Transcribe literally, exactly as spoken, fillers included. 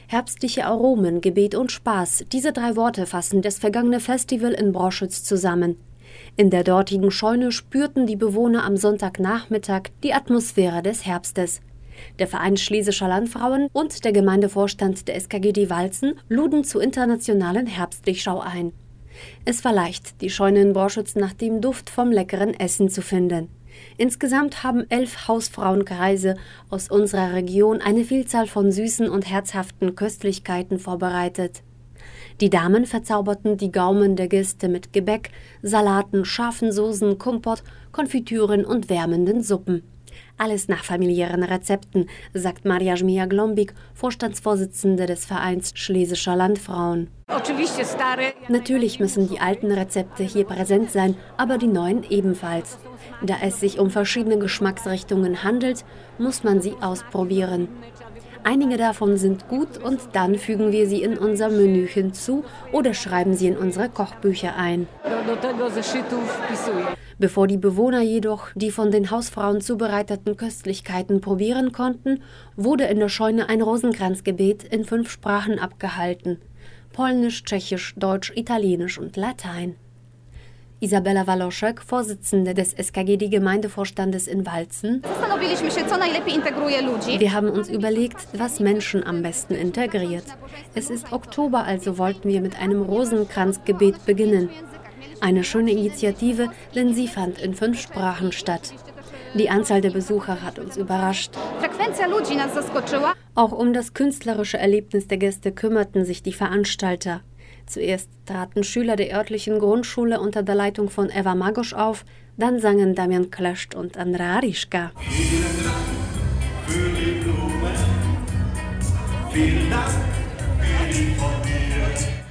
Herbstliche Aromen, Gebet und Spaß, diese drei Worte fassen das vergangene Festival in Broschütz zusammen. In der dortigen Scheune spürten die Bewohner am Sonntagnachmittag die Atmosphäre des Herbstes. Der Verein Schlesischer Landfrauen und der Gemeindevorstand der S K G D Walzen luden zur internationalen Herbstlichschau ein. Es war leicht, die Scheune in Broschütz nach dem Duft vom leckeren Essen zu finden. Insgesamt haben elf Hausfrauenkreise aus unserer Region eine Vielzahl von süßen und herzhaften Köstlichkeiten vorbereitet. Die Damen verzauberten die Gaumen der Gäste mit Gebäck, Salaten, scharfen Soßen, Kompott, Konfitüren und wärmenden Suppen. Alles nach familiären Rezepten, sagt Maria Żmija-Glombik, Vorstandsvorsitzende des Vereins Schlesischer Landfrauen. Natürlich müssen die alten Rezepte hier präsent sein, aber die neuen ebenfalls. Da es sich um verschiedene Geschmacksrichtungen handelt, muss man sie ausprobieren. Einige davon sind gut und dann fügen wir sie in unser Menü hinzu oder schreiben sie in unsere Kochbücher ein. Bevor die Bewohner jedoch die von den Hausfrauen zubereiteten Köstlichkeiten probieren konnten, wurde in der Scheune ein Rosenkranzgebet in fünf Sprachen abgehalten: Polnisch, Tschechisch, Deutsch, Italienisch und Latein. Isabella Waloszek, Vorsitzende des S K G D-Gemeindevorstandes in Walzen: Wir haben uns überlegt, was Menschen am besten integriert. Es ist Oktober, also wollten wir mit einem Rosenkranzgebet beginnen. Eine schöne Initiative, denn sie fand in fünf Sprachen statt. Die Anzahl der Besucher hat uns überrascht. Auch um das künstlerische Erlebnis der Gäste kümmerten sich die Veranstalter. Zuerst traten Schüler der örtlichen Grundschule unter der Leitung von Eva Magosch auf, dann sangen Damian Klöscht und Andrea Arischka. Vielen Dank für die Blumen, vielen Dank für die von mir.